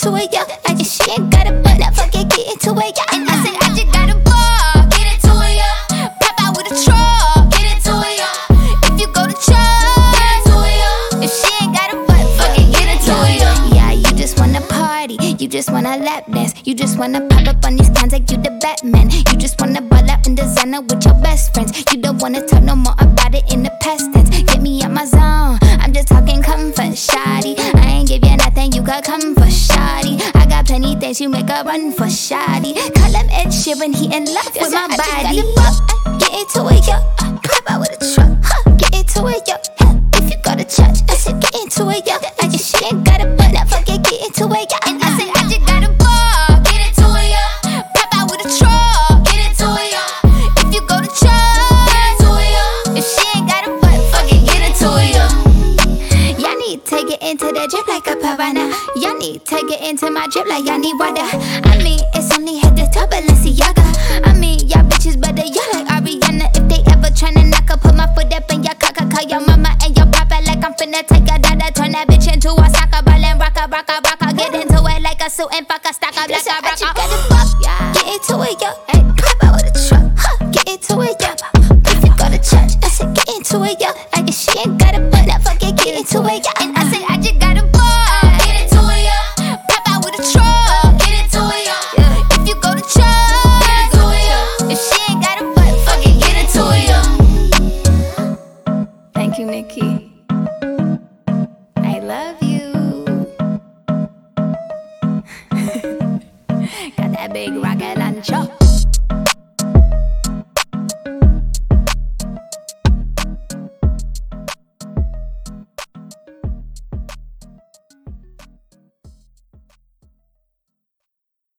into it, yeah. I guess she ain't got a butt, now fuck it, get into it, yeah. And I said, I just got a ball, get into it, yeah. Pop out with a truck, get into it, yeah. If you go to church, get into it, yeah. If she ain't got a butt, fuck it, get into it, yeah. Yeah, you just wanna party, you just wanna lap dance, you just wanna pop up on these cans like you the Batman. You just wanna ball out in designer with your best friends. You don't wanna talk no more about it in the past tense. Get me out my zone, I'm just talking comfort, shoddy. I ain't give you nothing, you got come for shoddy. I got plenty things you make a run for shoddy. Call him Ed Sheeran, he in love with my body. Get into it, yo. Pop out with a truck, get into it, yo. If you go to church, I said get into it, yo. I guess she ain't got a butt, now fuck it, get into it, yo. And I said I just got a ball, get into it, yo. Pop out with a truck, get into it, yo. If you go to church, get into it, yo. If she ain't got a butt, fuck it, get into it, yo. Y'all need to get into that drip like a piranha. Y'all need to get into my drip like y'all need water. I mean, it's only head to toe, Balenciaga. I mean, y'all bitches better, y'all like Ariana. If they ever tryna knock her, put my foot up in your cocker. Call your mama and your papa like I'm finna take a dada. Turn that bitch into a soccer ball and rock a. Get into it like a suit and fuck a stack up like a rocker. I just got it, yeah. Get into it, yo. Hey, pop out with a truck, get into it, yo. If you go to church, I said get into it, yo. I guess she ain't got a butt, now fuck it, get into it, yo. And I said I just got a ball, get into it, yo. Pop out with a truck, get into it, yo. If you go to church, get into it, yo. If she ain't got a butt, fuck it, get into it, yo. Thank you, Nikki. I love you. Got that big rocket launcher.